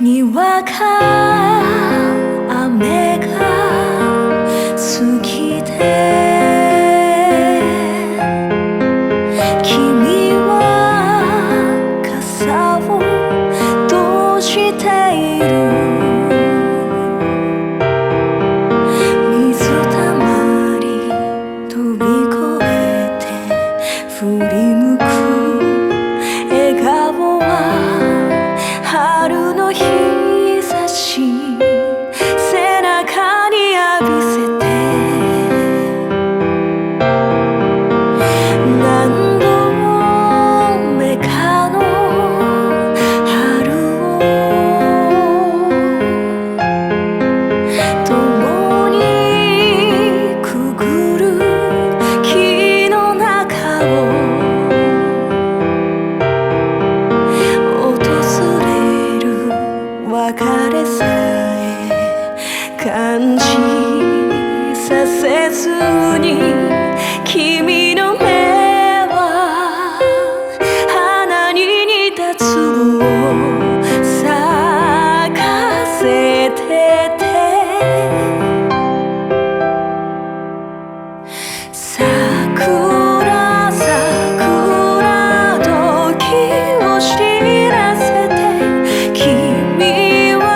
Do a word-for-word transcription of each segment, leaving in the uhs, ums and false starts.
にわか雨が過ぎて君は傘を閉じている水たまり飛び越えて振り向く笑顔は春の日差し背中に浴びせて何度目かの春を共にくぐる木の中を別れさえ感じさせずに君の目は花に似た粒を咲かせてて桜桜時を知らせて君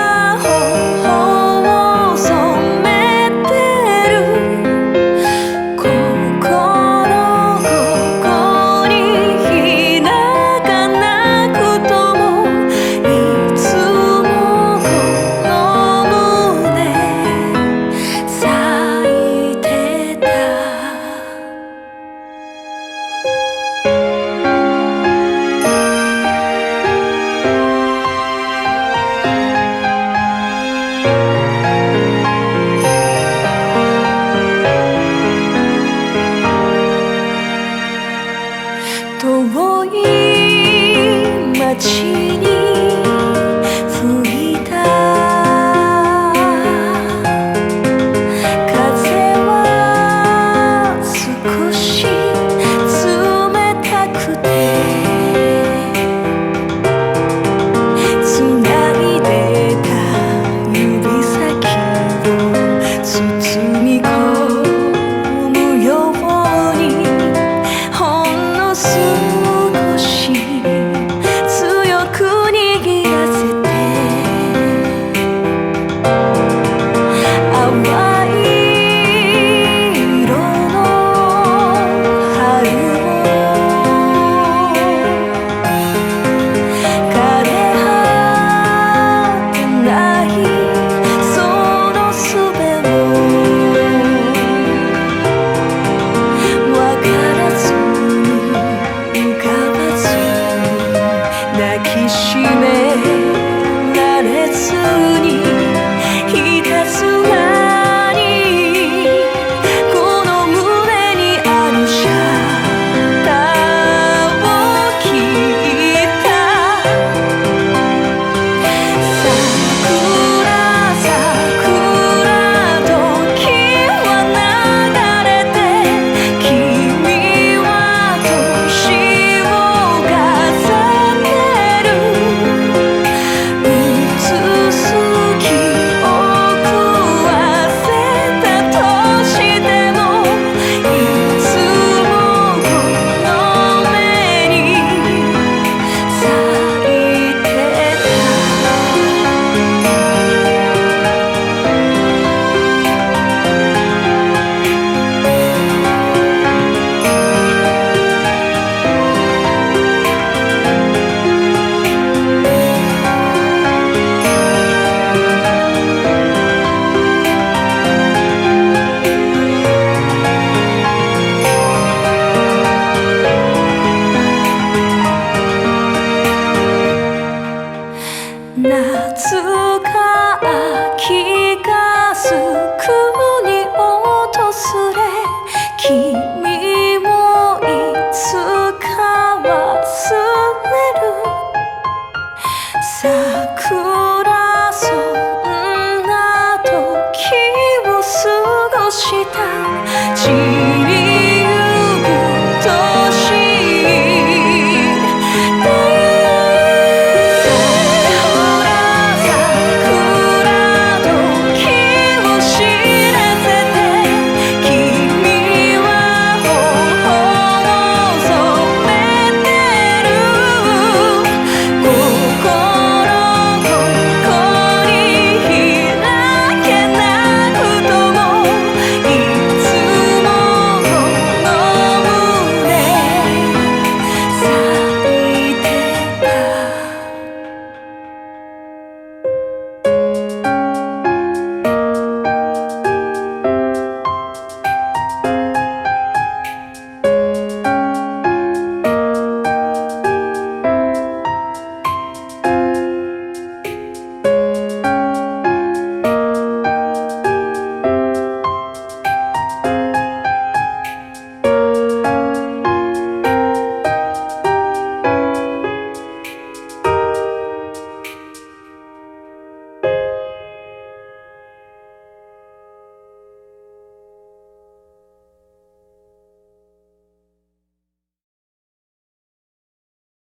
遠い街に吹いた風は少し冷たくて繋いでた指先を包み込むようにほんの少し強く握らせて淡い色の春を枯れ果てないその術をわからず抱きしめられずにひたすらにこの胸にあるシャッターを切った桜桜時は流れて君は年を重ね夏か秋がすくに訪れ君もいつか忘れる